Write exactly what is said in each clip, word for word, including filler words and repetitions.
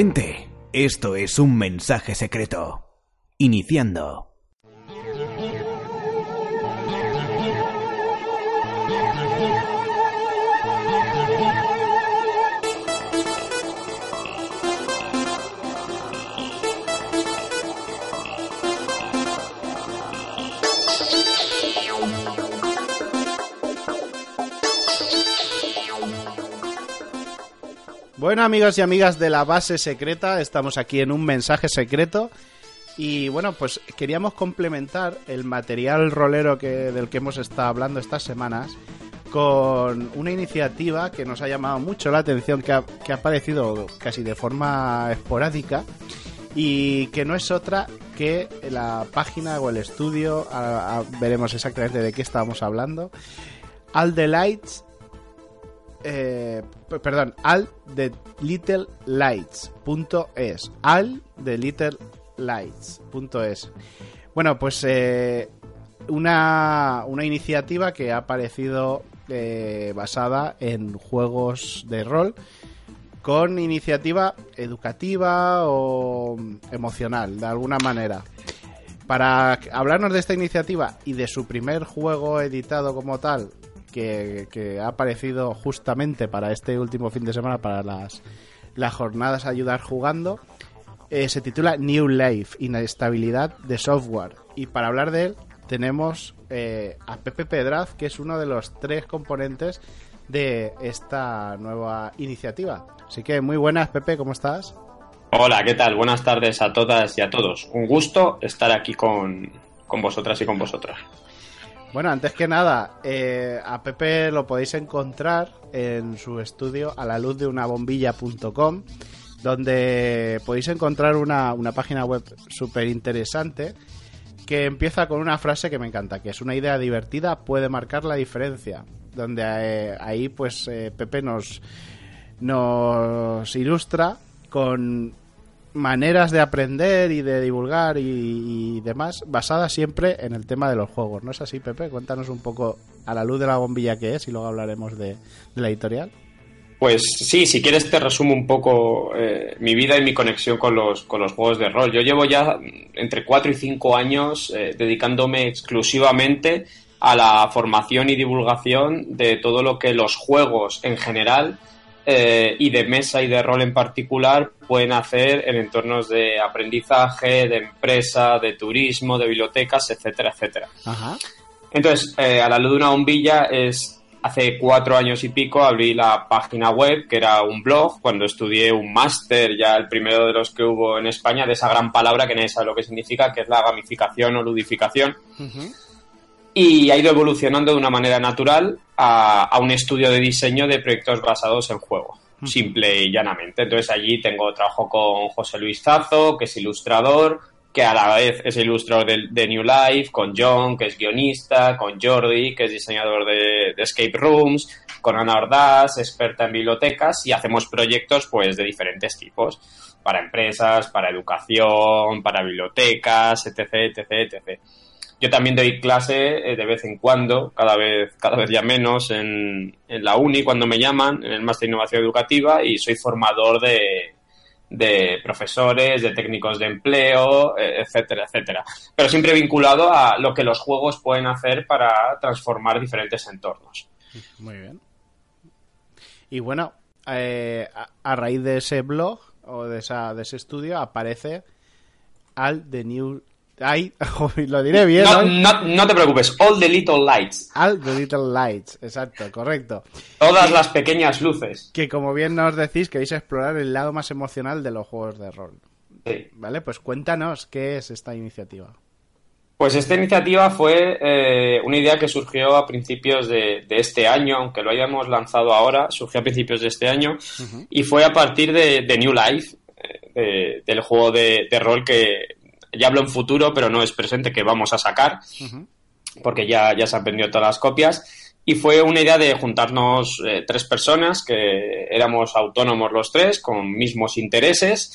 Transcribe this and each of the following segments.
Atente, esto es un mensaje secreto. Iniciando. Bueno, amigos y amigas de la base secreta, estamos aquí en un mensaje secreto y bueno, pues queríamos complementar el material rolero que, del que hemos estado hablando estas semanas con una iniciativa que nos ha llamado mucho la atención, que ha, que ha aparecido casi de forma esporádica y que no es otra que la página o el estudio, a, a, veremos exactamente de qué estábamos hablando, All the Lights. Eh, perdón, all the little lights punto es all the little lights punto es. Bueno, pues eh, una, una iniciativa que ha aparecido eh, basada en juegos de rol con iniciativa educativa o emocional, de alguna manera. Para hablarnos de esta iniciativa y de su primer juego editado como tal, Que, que ha aparecido justamente para este último fin de semana, para las, las jornadas Ayudar Jugando, eh, se titula New Life, inestabilidad de software. Y para hablar de él tenemos eh, a Pepe Pedraz, que es uno de los tres componentes de esta nueva iniciativa. Así que muy buenas, Pepe, ¿cómo estás? Hola, ¿qué tal? Buenas tardes a todas y a todos. Un gusto estar aquí con, con vosotras y con vosotras. Bueno, antes que nada, eh, a Pepe lo podéis encontrar en su estudio a la luz de una bombilla punto com, donde podéis encontrar una, una página web súper interesante que empieza con una frase que me encanta, que es: una idea divertida puede marcar la diferencia, donde eh, ahí pues eh, Pepe nos, nos ilustra con maneras de aprender y de divulgar y, y demás, basadas siempre en el tema de los juegos. ¿No es así, Pepe? Cuéntanos un poco a la luz de la bombilla qué es y luego hablaremos de, de la editorial. Pues sí, si quieres te resumo un poco eh, mi vida y mi conexión con los, con los juegos de rol. Yo llevo ya entre cuatro y cinco años eh, dedicándome exclusivamente a la formación y divulgación de todo lo que los juegos en general Eh, y de mesa y de rol en particular pueden hacer en entornos de aprendizaje, de empresa, de turismo, de bibliotecas, etcétera, etcétera. Ajá. Entonces, eh, a la luz de una bombilla es hace cuatro años y pico abrí la página web, que era un blog, cuando estudié un máster, ya el primero de los que hubo en España, de esa gran palabra que nadie sabe lo que significa, que es la gamificación o ludificación. Uh-huh. Y ha ido evolucionando de una manera natural a, a un estudio de diseño de proyectos basados en juego, mm. simple y llanamente. Entonces allí tengo trabajo con José Luis Zazo, que es ilustrador, que a la vez es ilustrador de, de New Life, con John, que es guionista, con Jordi, que es diseñador de, de escape rooms, con Ana Ordaz, experta en bibliotecas, y hacemos proyectos pues de diferentes tipos, para empresas, para educación, para bibliotecas, etc, etc, etcétera. Yo también doy clase eh, de vez en cuando, cada vez cada vez ya menos, en, en la uni cuando me llaman, en el Máster de Innovación Educativa, y soy formador de, de profesores, de técnicos de empleo, eh, etcétera, etcétera. Pero siempre vinculado a lo que los juegos pueden hacer para transformar diferentes entornos. Muy bien. Y bueno, eh, a, a raíz de ese blog o de, esa, de ese estudio aparece All the New... Ay, lo diré bien, no, ¿no? No, no te preocupes, All the Little Lights. All the Little Lights, exacto, correcto. Todas las pequeñas luces. Que como bien nos decís, queréis explorar el lado más emocional de los juegos de rol. Sí. Vale, pues cuéntanos qué es esta iniciativa. Pues esta iniciativa fue eh, una idea que surgió a principios de, de este año, aunque lo hayamos lanzado ahora, surgió a principios de este año, uh-huh. y fue a partir de, de New Life, eh, de, del juego de, de rol que... Ya hablo en futuro, pero no es presente, que vamos a sacar, uh-huh. porque ya, ya se han vendido todas las copias. Y fue una idea de juntarnos eh, tres personas, que éramos autónomos los tres, con mismos intereses,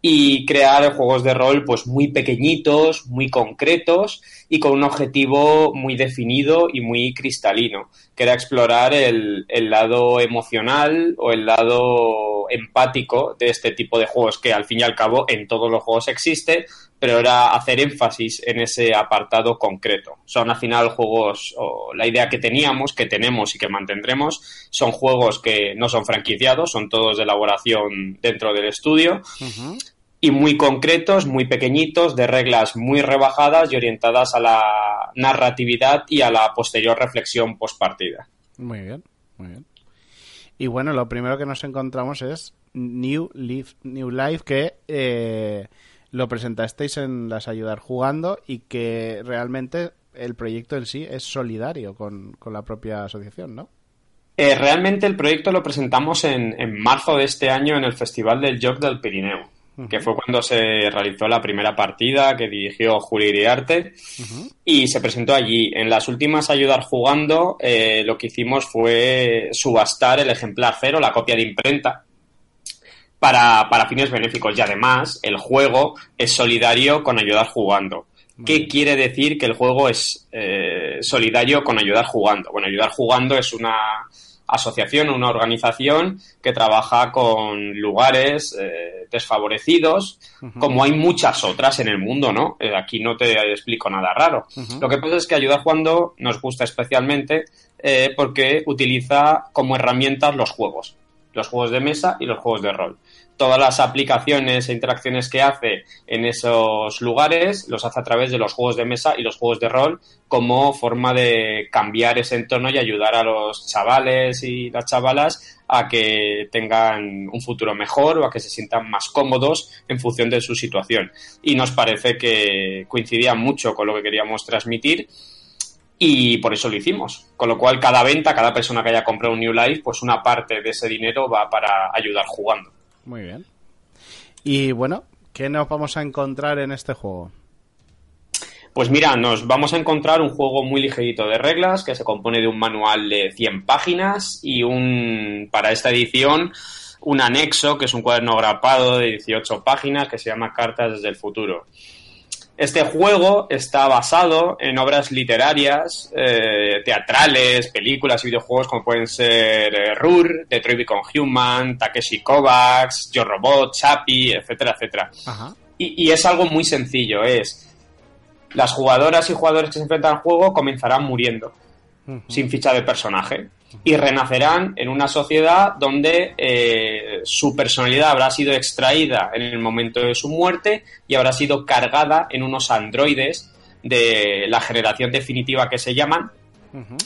y crear juegos de rol pues muy pequeñitos, muy concretos y con un objetivo muy definido y muy cristalino, que era explorar el, el lado emocional o el lado empático de este tipo de juegos, que al fin y al cabo en todos los juegos existe, pero era hacer énfasis en ese apartado concreto. Son al final juegos, o la idea que teníamos, que tenemos y que mantendremos, son juegos que no son franquiciados, son todos de elaboración dentro del estudio, uh-huh. y muy concretos, muy pequeñitos, de reglas muy rebajadas y orientadas a la narratividad y a la posterior reflexión postpartida. Muy bien, muy bien. Y bueno, lo primero que nos encontramos es New Life, New Life que eh, lo presentasteis en las Ayudar Jugando y que realmente el proyecto en sí es solidario con, con la propia asociación, ¿no? Eh, realmente el proyecto lo presentamos en, en marzo de este año en el Festival del Joc del Pirineu, uh-huh. que fue cuando se realizó la primera partida que dirigió Juli Iriarte, uh-huh. y se presentó allí. En las últimas Ayudar Jugando eh, lo que hicimos fue subastar el ejemplar cero, la copia de imprenta, para, para fines benéficos, y además el juego es solidario con Ayudar Jugando. ¿Qué quiere decir que el juego es eh, solidario con Ayudar Jugando? Bueno, Ayudar Jugando es una asociación, una organización que trabaja con lugares eh, desfavorecidos, uh-huh. como hay muchas otras en el mundo, ¿no? Eh, aquí no te explico nada raro. Uh-huh. Lo que pasa es que Ayudar Jugando nos gusta especialmente eh, porque utiliza como herramientas los juegos, los juegos de mesa y los juegos de rol. Todas las aplicaciones e interacciones que hace en esos lugares los hace a través de los juegos de mesa y los juegos de rol como forma de cambiar ese entorno y ayudar a los chavales y las chavalas a que tengan un futuro mejor o a que se sientan más cómodos en función de su situación. Y nos parece que coincidía mucho con lo que queríamos transmitir y por eso lo hicimos. Con lo cual, cada venta, cada persona que haya comprado un New Life, pues una parte de ese dinero va para Ayudar Jugando. Muy bien. Y bueno, ¿qué nos vamos a encontrar en este juego? Pues mira, nos vamos a encontrar un juego muy ligerito de reglas que se compone de un manual de cien páginas y un, para esta edición, un anexo que es un cuaderno grapado de dieciocho páginas que se llama Cartas desde el futuro. Este juego está basado en obras literarias, eh, teatrales, películas y videojuegos como pueden ser eh, R U R, Detroit Become Human, Takeshi Kovacs, Yo Robot, Chappie, etcétera, etcétera. Ajá. Y, y es algo muy sencillo, es las jugadoras y jugadores que se enfrentan al juego comenzarán muriendo, uh-huh. sin ficha de personaje, y renacerán en una sociedad donde eh, su personalidad habrá sido extraída en el momento de su muerte y habrá sido cargada en unos androides de la generación definitiva que se llaman, uh-huh.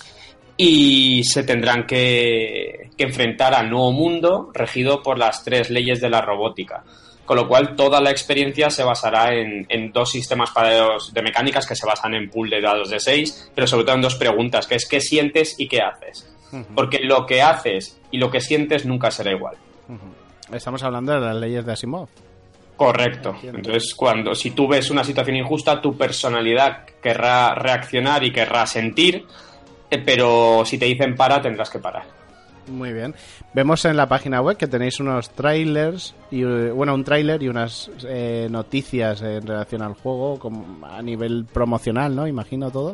y se tendrán que, que enfrentar al nuevo mundo regido por las tres leyes de la robótica. Con lo cual toda la experiencia se basará en, en dos sistemas paralelos de mecánicas que se basan en pool de dados de seis, pero sobre todo en dos preguntas, que es ¿qué sientes y qué haces? Uh-huh. Porque lo que haces y lo que sientes nunca será igual. Uh-huh. Estamos hablando de las leyes de Asimov. Correcto. Entonces, cuando si tú ves una situación injusta, tu personalidad querrá reaccionar y querrá sentir, eh, pero si te dicen para, tendrás que parar. Muy bien. Vemos en la página web que tenéis unos trailers, y bueno, un trailer y unas eh, noticias en relación al juego como a nivel promocional, ¿no? Imagino todo.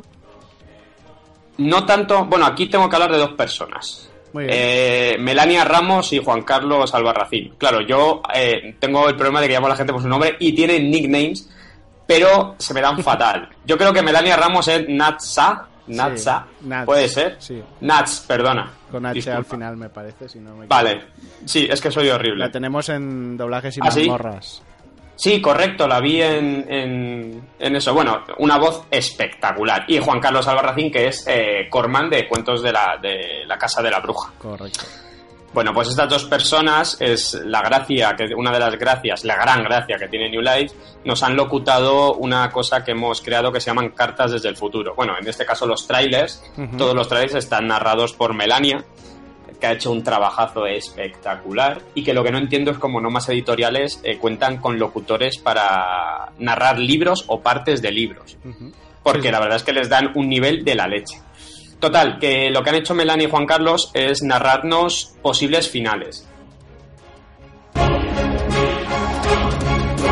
No tanto... Bueno, aquí tengo que hablar de dos personas. Muy bien. Eh, Melania Ramos y Juan Carlos Albarracín. Claro, yo eh, tengo el problema de que llamo a la gente por su nombre y tienen nicknames, pero se me dan fatal. Yo creo que Melania Ramos es Natsa. Natsa, sí, Nats, ¿puede ser? Sí. Nats, perdona. Con H Disculpa. Al final, me parece, si no me Vale, sí, es que soy horrible. La tenemos en doblajes y ¿Ah, mazmorras. Sí? Sí, correcto, la vi en, en, en eso. Bueno, una voz espectacular. Y Juan Carlos Albarracín, que es eh, Corman de Cuentos de la, de la Casa de la Bruja. Correcto. Bueno, pues estas dos personas es la gracia, que una de las gracias, la gran gracia que tiene New Life, nos han locutado una cosa que hemos creado que se llaman cartas desde el futuro. Bueno, en este caso los trailers, uh-huh. todos los trailers están narrados por Melania, que ha hecho un trabajazo espectacular y que lo que no entiendo es cómo Nomas Editoriales eh, cuentan con locutores para narrar libros o partes de libros. Uh-huh. Porque sí. La verdad es que les dan un nivel de la leche. Total, que lo que han hecho Melania y Juan Carlos es narrarnos posibles finales.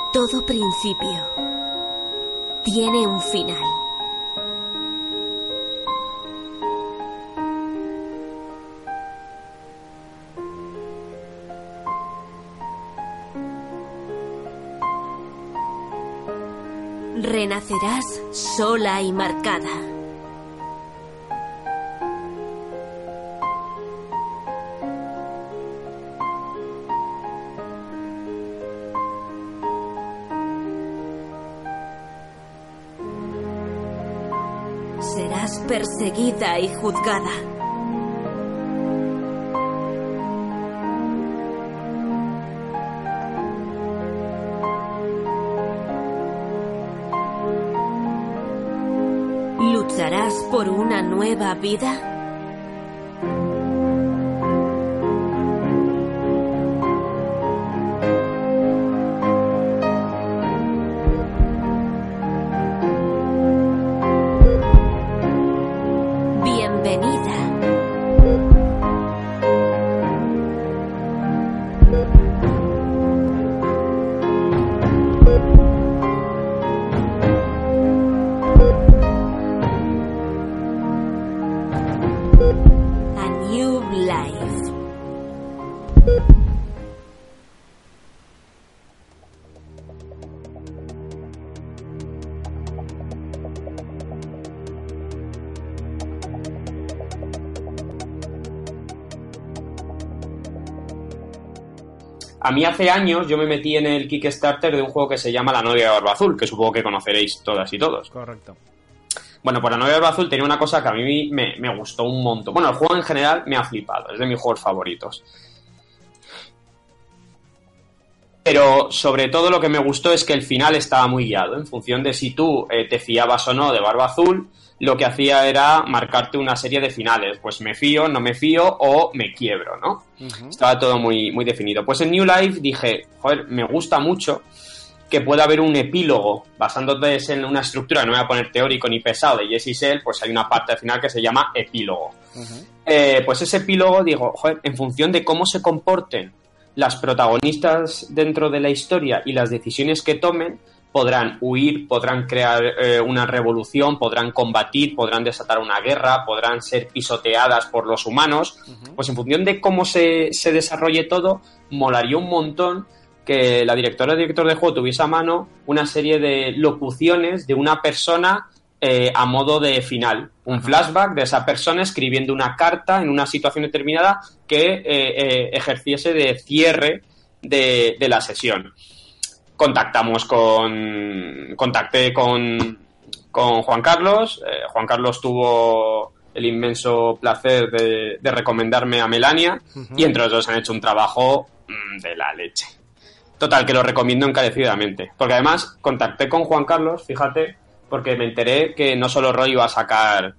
Todo principio tiene un final. Renacerás sola y marcada. Serás perseguida y juzgada. ¿Lucharás por una nueva vida? A mí hace años yo me metí en el Kickstarter de un juego que se llama La novia de Barba Azul, que supongo que conoceréis todas y todos. Correcto. Bueno, pues La novia de Barba Azul tenía una cosa que a mí me, me gustó un montón. Bueno, el juego en general me ha flipado, es de mis juegos favoritos. Pero sobre todo lo que me gustó es que el final estaba muy guiado. En función de si tú eh, te fiabas o no de Barba Azul, lo que hacía era marcarte una serie de finales. Pues me fío, no me fío o me quiebro, ¿no? Uh-huh. Estaba todo muy, muy definido. Pues en New Life dije, joder, me gusta mucho que pueda haber un epílogo basándote en una estructura, no voy a poner teórico ni pesado, de Yes is Hell, pues hay una parte al final que se llama epílogo. Uh-huh. Eh, pues ese epílogo, digo, joder, en función de cómo se comporten las protagonistas dentro de la historia y las decisiones que tomen, podrán huir, podrán crear eh, una revolución, podrán combatir, podrán desatar una guerra, podrán ser pisoteadas por los humanos. Uh-huh. Pues en función de cómo se, se desarrolle todo, molaría un montón que la directora o director de juego tuviese a mano una serie de locuciones de una persona eh, a modo de final. Un uh-huh. flashback de esa persona escribiendo una carta en una situación determinada que eh, eh, ejerciese de cierre de, de la sesión. Contactamos con... Contacté con, con Juan Carlos. Eh, Juan Carlos tuvo el inmenso placer de, de recomendarme a Melania. Uh-huh. Y entre los dos han hecho un trabajo mmm, de la leche. Total, que lo recomiendo encarecidamente. Porque además contacté con Juan Carlos, fíjate, porque me enteré que no solo Roy iba a sacar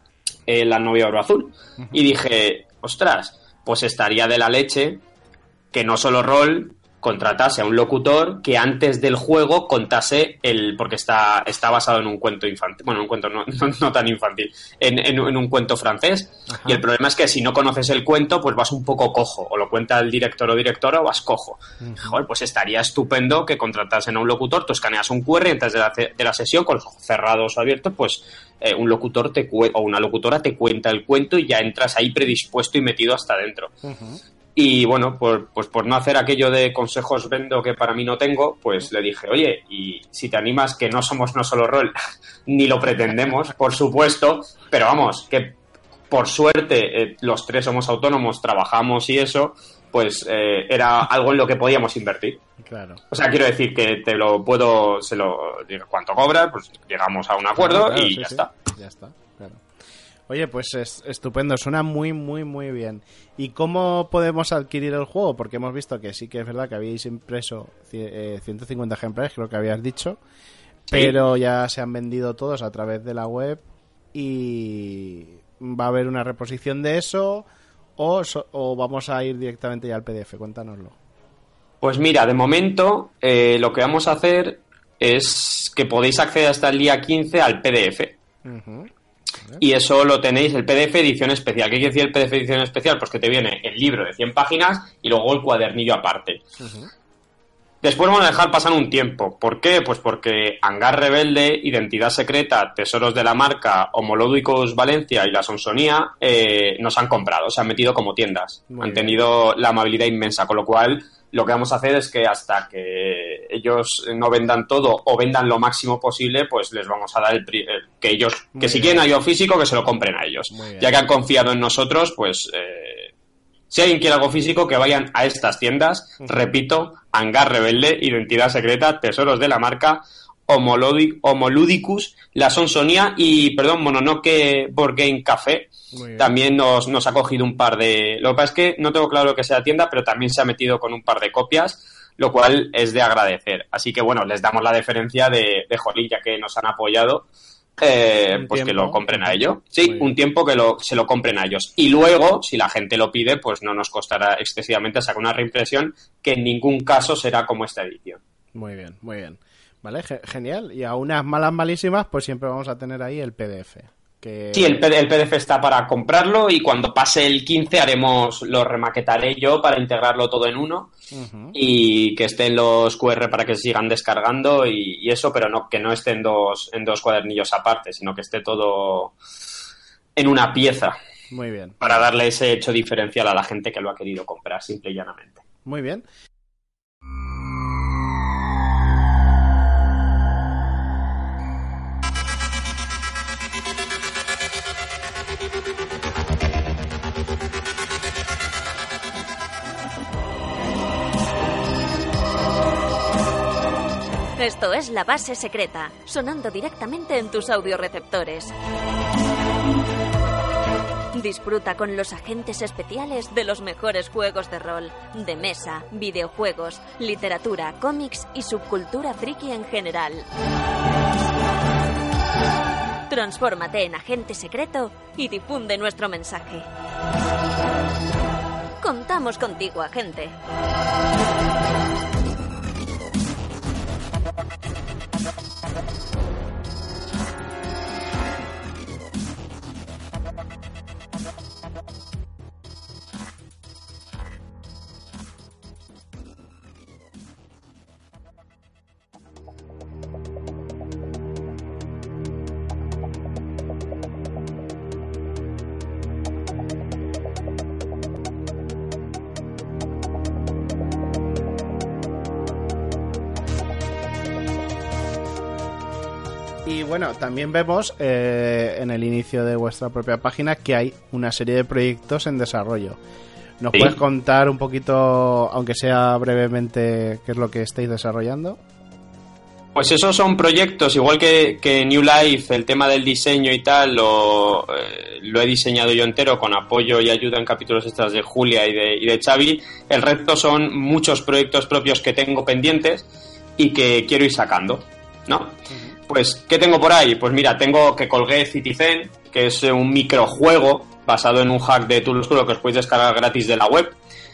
eh, La novia de Barba Azul. Uh-huh. Y dije, ostras, pues estaría de la leche que no solo Roll contratase a un locutor que antes del juego contase el... porque está, está basado en un cuento infantil, bueno, un cuento no, no, no tan infantil, en, en, en un cuento francés. Ajá. Y el problema es que si no conoces el cuento, pues vas un poco cojo, o lo cuenta el director o directora o vas cojo. Uh-huh. Joder, pues estaría estupendo que contratasen a un locutor, tú escaneas un cu erre y antes de la, de la sesión, con los ojos cerrados o abiertos, pues eh, un locutor te cu- o una locutora te cuenta el cuento y ya entras ahí predispuesto y metido hasta dentro. Uh-huh. Y bueno, por, pues por no hacer aquello de consejos vendo que para mí no tengo, pues le dije, oye, y si te animas, que no somos no solo rol, ni lo pretendemos, por supuesto, pero vamos, que por suerte eh, los tres somos autónomos, trabajamos y eso, pues eh, era algo en lo que podíamos invertir. Claro. O sea, quiero decir que te lo puedo, se lo digo, cuánto cobras, pues llegamos a un acuerdo. Claro, claro, y sí, ya sí. está. Ya está, claro. Oye, pues es estupendo, suena muy, muy, muy bien. ¿Y cómo podemos adquirir el juego? Porque hemos visto que sí que es verdad que habíais impreso eh, ciento cincuenta ejemplares, creo que habías dicho, sí. Pero ya se han vendido todos a través de la web y va a haber una reposición de eso o, o vamos a ir directamente ya al pe de efe, cuéntanoslo. Pues mira, de momento eh, lo que vamos a hacer es que podéis acceder hasta el día quince al pe de efe. Uh-huh. Y eso lo tenéis, el pe de efe edición especial. ¿Qué quiere decir el pe de efe edición especial? Pues que te viene el libro de cien páginas y luego el cuadernillo aparte. Uh-huh. Después vamos a dejar pasar un tiempo. ¿Por qué? Pues porque Hangar Rebelde, Identidad Secreta, Tesoros de la Marca, Homolódicos Valencia y La Sonsonía eh, nos han comprado, se han metido como tiendas. Muy han bien. Tenido la amabilidad inmensa, con lo cual lo que vamos a hacer es que hasta que ellos no vendan todo o vendan lo máximo posible, pues les vamos a dar el, pri- el que ellos, Muy que bien. Si quieren algo físico, que se lo compren a ellos. Ya que han confiado en nosotros, pues... Eh, si alguien quiere algo físico, que vayan a estas tiendas. Uh-huh. Repito, Hangar Rebelde, Identidad Secreta, Tesoros de la Marca, Homolodic, Homoludicus, La Sonsonía y, perdón, Mononoke Board Game Café. También nos, nos ha cogido un par de... Lo que pasa es que no tengo claro lo que sea tienda, pero también se ha metido con un par de copias, lo cual es de agradecer. Así que, bueno, les damos la deferencia de, de jolín, ya que nos han apoyado. Eh, pues tiempo. Que lo compren a ellos. Sí, un tiempo que lo, se lo compren a ellos. Y luego, si la gente lo pide, pues no nos costará excesivamente sacar una reimpresión que en ningún caso será como esta edición. Muy bien, muy bien. Vale, ge- genial. Y a unas malas malísimas, pues siempre vamos a tener ahí el P D F. Que... Sí, el, P D- el P D F está para comprarlo y cuando pase el quince haremos, lo remaquetaré yo para integrarlo todo en uno uh-huh. y que estén los Q R para que se sigan descargando y, y eso, pero no que no esté en dos, en dos cuadernillos aparte, sino que esté todo en una pieza. Muy bien. Para darle ese hecho diferencial a la gente que lo ha querido comprar, simple y llanamente. Muy bien. Esto es La Base Secreta, sonando directamente en tus audioreceptores. Disfruta con los agentes especiales de los mejores juegos de rol, de mesa, videojuegos, literatura, cómics y subcultura friki en general. Transfórmate en agente secreto y difunde nuestro mensaje. Contamos contigo, agente. Y bueno, también vemos eh, en el inicio de vuestra propia página que hay una serie de proyectos en desarrollo. ¿Nos ¿Sí? puedes contar un poquito, aunque sea brevemente, qué es lo que estáis desarrollando? Pues esos son proyectos, igual que, que New Life, el tema del diseño y tal, lo, eh, lo he diseñado yo entero con apoyo y ayuda en capítulos extras de Julia y de, y de Xavi. El resto son muchos proyectos propios que tengo pendientes y que quiero ir sacando, ¿no? Uh-huh. Pues, ¿qué tengo por ahí? Pues mira, tengo que colgué Citizen, que es un microjuego basado en un hack de Tool Oscuro que os podéis descargar gratis de la web,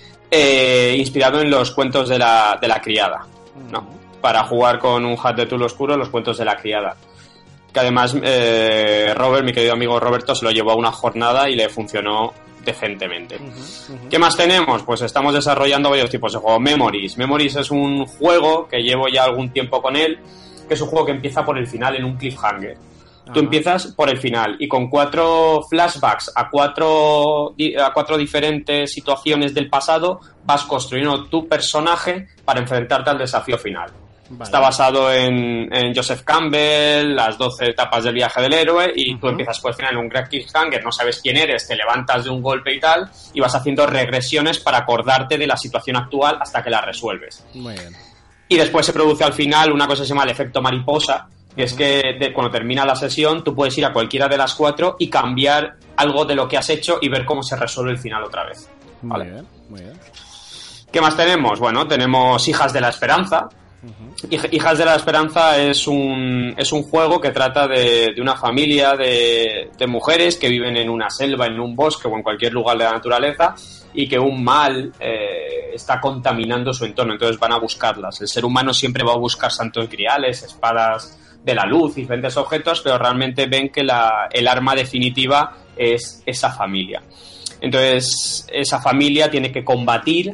eh, inspirado en los cuentos de la, de la criada, ¿no? Para jugar con un hack de Tool Oscuro los cuentos de la criada. Que además, eh, Robert, mi querido amigo Roberto, se lo llevó a una jornada y le funcionó decentemente. Uh-huh, uh-huh. ¿Qué más tenemos? Pues estamos desarrollando varios tipos de juegos. Memories. Memories es un juego que llevo ya algún tiempo con él, que es un juego que empieza por el final en un cliffhanger. Ajá. Tú empiezas por el final y con cuatro flashbacks a cuatro, a cuatro diferentes situaciones del pasado vas construyendo tu personaje para enfrentarte al desafío final. Vale. Está basado en, en Joseph Campbell, las doce etapas del viaje del héroe y uh-huh. tú empiezas por el final en un gran cliffhanger, no sabes quién eres, te levantas de un golpe y tal y vas haciendo regresiones para acordarte de la situación actual hasta que la resuelves. Muy bien. Y después se produce al final una cosa que se llama el efecto mariposa, que es que de, cuando termina la sesión tú puedes ir a cualquiera de las cuatro y cambiar algo de lo que has hecho y ver cómo se resuelve el final otra vez. ¿Vale? Muy bien, muy bien. ¿Qué más tenemos? Bueno, tenemos Hijas de la Esperanza. Uh-huh. Hijas de la Esperanza es un, es un juego que trata de, de una familia de, de mujeres que viven en una selva, en un bosque o en cualquier lugar de la naturaleza y que un mal eh, está contaminando su entorno, entonces van a buscarlas. El ser humano siempre va a buscar santos griales, espadas de la luz, diferentes objetos, pero realmente ven que la, el arma definitiva es esa familia. Entonces esa familia tiene que combatir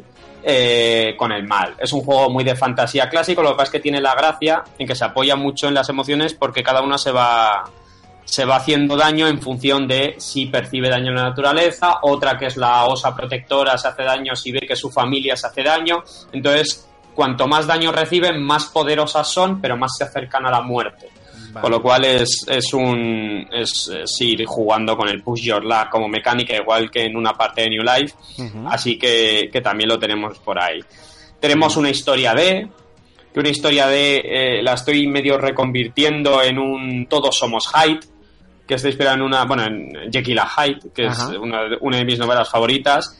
eh, con el mal. Es un juego muy de fantasía clásico, lo que pasa es que tiene la gracia en que se apoya mucho en las emociones porque cada una se va... se va haciendo daño en función de si percibe daño en la naturaleza, otra que es la osa protectora se hace daño si ve que su familia se hace daño, entonces cuanto más daño reciben, más poderosas son, pero más se acercan a la muerte. Vale. Con lo cual es, es un es, es ir jugando con el Push Your Luck como mecánica, igual que en una parte de New Life, uh-huh. Así que, que también lo tenemos por ahí. Tenemos una historia de... que una historia de... Eh, la estoy medio reconvirtiendo en un Todos Somos Hyde, que está inspirada en una, bueno, en Jekyll and Hyde, que Ajá. es una, una de mis novelas favoritas,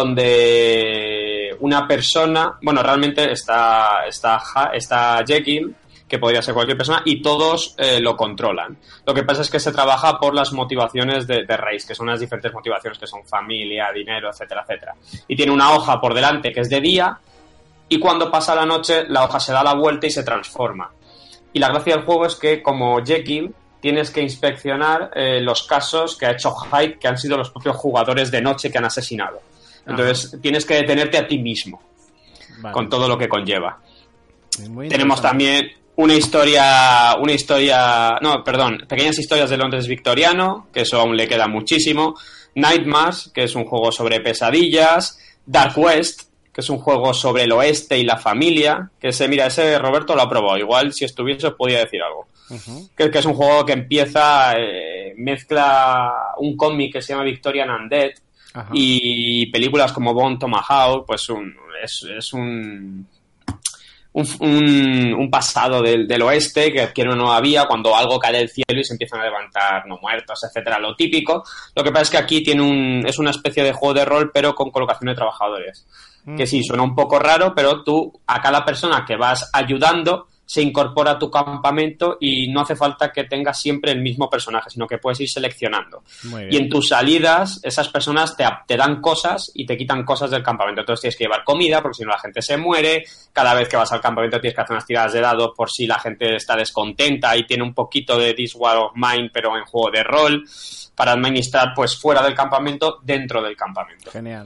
donde una persona, bueno, realmente está, está, está Jekyll, que podría ser cualquier persona, y todos eh, lo controlan. Lo que pasa es que se trabaja por las motivaciones de, de Reis, que son las diferentes motivaciones que son familia, dinero, etcétera, etcétera. Y tiene una hoja por delante que es de día, y cuando pasa la noche, la hoja se da la vuelta y se transforma. Y la gracia del juego es que, como Jekyll, tienes que inspeccionar eh, los casos que ha hecho Hyde, que han sido los propios jugadores de noche que han asesinado. Entonces, Ajá. tienes que detenerte a ti mismo, vale. con todo lo que conlleva. Tenemos también una historia, una historia, no, perdón, pequeñas historias de Londres victoriano, que eso aún le queda muchísimo. Nightmares, que es un juego sobre pesadillas. Dark West, que es un juego sobre el oeste y la familia, que ese, mira, ese Roberto lo ha probado, igual si estuviese os podía decir algo. Uh-huh. que, que es un juego que empieza, eh, mezcla un cómic que se llama Victorian Undead uh-huh. y películas como Bone Tomahawk, pues un, es, es un, un, un, un pasado del, del oeste que adquiere una nueva vía cuando algo cae del cielo y se empiezan a levantar no muertos, etcétera, lo típico. Lo que pasa es que aquí tiene un, es una especie de juego de rol pero con colocación de trabajadores. Uh-huh. Que sí, suena un poco raro, pero tú a cada persona que vas ayudando se incorpora a tu campamento y no hace falta que tengas siempre el mismo personaje, sino que puedes ir seleccionando. Y en tus salidas, esas personas te, te dan cosas y te quitan cosas del campamento. Entonces tienes que llevar comida, porque si no la gente se muere. Cada vez que vas al campamento tienes que hacer unas tiradas de dados por si la gente está descontenta y tiene un poquito de This War of Mine, pero en juego de rol, para administrar pues fuera del campamento, dentro del campamento. Genial.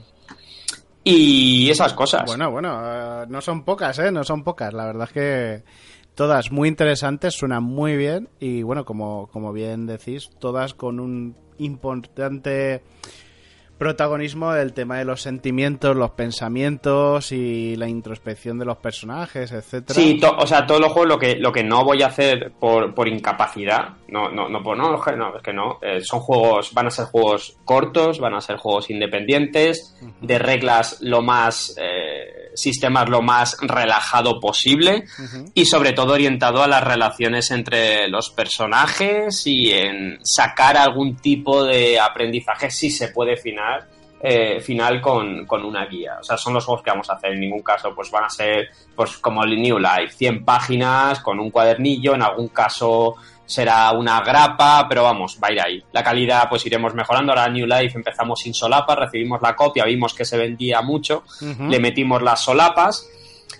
Y esas cosas. Bueno, bueno, uh, no son pocas, ¿eh? No son pocas. La verdad es que todas muy interesantes, suenan muy bien y, bueno, como, como bien decís, todas con un importante protagonismo del tema de los sentimientos, los pensamientos y la introspección de los personajes, etcétera. Sí, to, o sea, todos los juegos lo que lo que no voy a hacer por, por incapacidad, no no no por no, no es que no, eh, son juegos, van a ser juegos cortos, van a ser juegos independientes, uh-huh. de reglas lo más eh, sistemas lo más relajado posible, uh-huh. y sobre todo orientado a las relaciones entre los personajes y en sacar algún tipo de aprendizaje si se puede final Eh, final con, con una guía. O sea, son los juegos que vamos a hacer. En ningún caso pues van a ser pues como el New Life, cien páginas con un cuadernillo. En algún caso será una grapa, pero vamos, va a ir ahí. La calidad pues iremos mejorando. Ahora New Life empezamos sin solapas, recibimos la copia, vimos que se vendía mucho, uh-huh. le metimos las solapas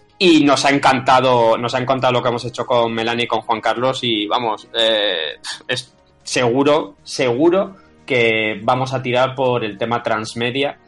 y nos ha encantado nos ha encantado lo que hemos hecho con Melanie y con Juan Carlos y vamos, eh, es seguro, seguro que vamos a tirar por el tema transmedia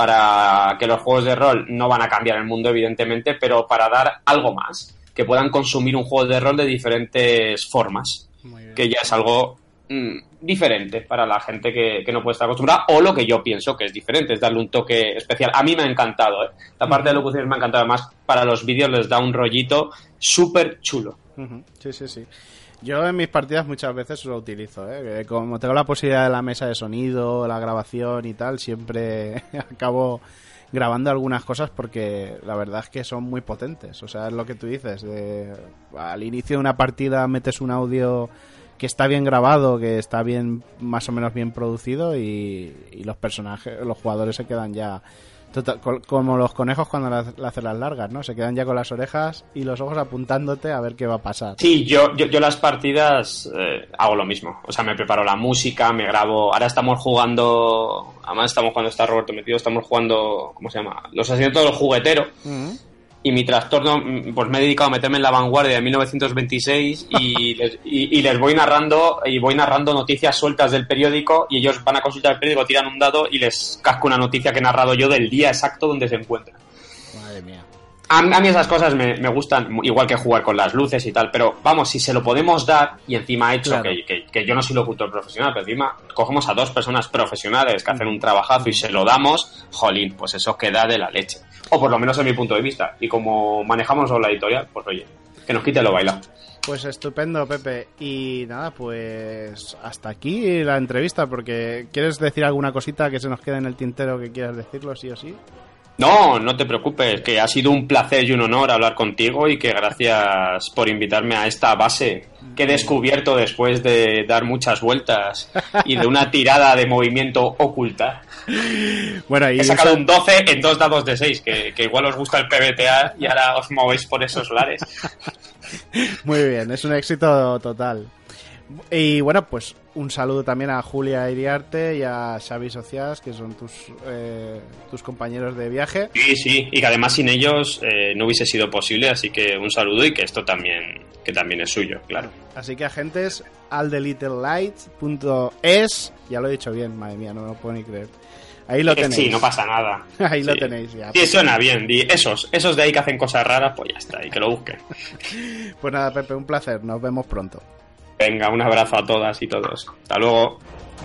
para que los juegos de rol no van a cambiar el mundo, evidentemente, pero para dar algo más, que puedan consumir un juego de rol de diferentes formas, que ya es algo mmm, diferente para la gente que, que no puede estar acostumbrada, o lo que yo pienso que es diferente, es darle un toque especial. A mí me ha encantado, ¿eh? La parte de locuciones me ha encantado, además para los vídeos les da un rollito súper chulo. Sí, sí, sí. Yo en mis partidas muchas veces lo utilizo, ¿eh? Como tengo la posibilidad de la mesa de sonido, la grabación y tal, siempre acabo grabando algunas cosas porque la verdad es que son muy potentes. O sea, es lo que tú dices, de, al inicio de una partida metes un audio que está bien grabado, que está bien, más o menos bien producido y, y los personajes, los jugadores se quedan ya... Total, como los conejos cuando le hacen las largas, ¿no? Se quedan ya con las orejas y los ojos apuntándote a ver qué va a pasar. Sí, yo yo, yo las partidas eh, hago lo mismo. O sea, me preparo la música, me grabo... Ahora estamos jugando... Además estamos jugando, está Roberto metido, estamos jugando... ¿Cómo se llama? Los asesinatos del juguetero. Uh-huh. Y mi trastorno, pues me he dedicado a meterme en la vanguardia de mil novecientos veintiséis y les, y, y les voy narrando y voy narrando noticias sueltas del periódico y ellos van a consultar el periódico, tiran un dado y les casco una noticia que he narrado yo del día exacto donde se encuentran. Madre mía. A, a mí esas cosas me, me gustan, igual que jugar con las luces y tal, pero vamos, si se lo podemos dar, y encima he hecho Claro. que, que, que yo no soy locutor profesional, pero encima cogemos a dos personas profesionales que hacen un trabajazo y se lo damos, jolín, pues eso queda de la leche. O por lo menos en mi punto de vista. Y como manejamos la editorial, pues oye, que nos quite lo bailado. Pues estupendo, Pepe. Y nada, pues hasta aquí la entrevista, porque ¿quieres decir alguna cosita que se nos quede en el tintero que quieras decirlo sí o sí? No, no te preocupes, que ha sido un placer y un honor hablar contigo y que gracias por invitarme a esta base que he descubierto después de dar muchas vueltas y de una tirada de movimiento oculta. Bueno, y He sacado un doce en dos dados de seis, que, que igual os gusta el P B T A y ahora os movéis por esos lares. Muy bien, es un éxito total. Y bueno, pues un saludo también a Julia Iriarte y a Xavi Socias, que son tus eh, tus compañeros de viaje. Sí, sí, y que además sin ellos eh, no hubiese sido posible, así que un saludo y que esto también, que también es suyo, claro. Así que, agentes, al the little light punto es, ya lo he dicho bien, madre mía, no me lo puedo ni creer. Ahí lo tenéis. Sí, no pasa nada. Ahí sí. lo tenéis ya. Sí, suena bien. Di, esos, esos de ahí que hacen cosas raras, pues ya está, y que lo busquen. Pues nada, Pepe, un placer. Nos vemos pronto. Venga, un abrazo a todas y todos. Hasta luego.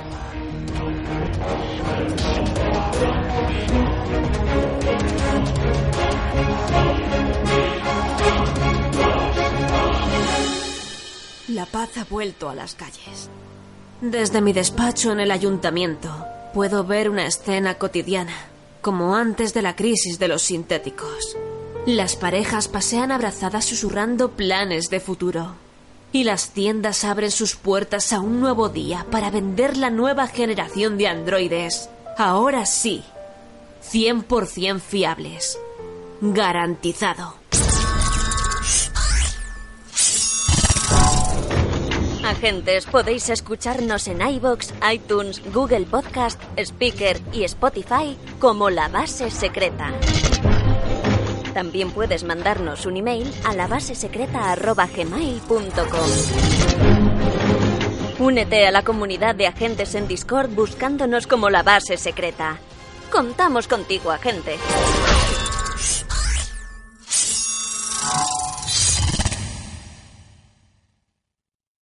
La paz ha vuelto a las calles. Desde mi despacho en el ayuntamiento puedo ver una escena cotidiana, como antes de la crisis de los sintéticos. Las parejas pasean abrazadas susurrando planes de futuro. Y las tiendas abren sus puertas a un nuevo día para vender la nueva generación de androides. Ahora sí, cien por ciento fiables. Garantizado. Agentes, podéis escucharnos en iVoox, iTunes, Google Podcast, Spreaker y Spotify como La Base Secreta. También puedes mandarnos un email a lavasesecreta arroba gmail punto com. Únete a la comunidad de agentes en Discord buscándonos como La Base Secreta. Contamos contigo, agente.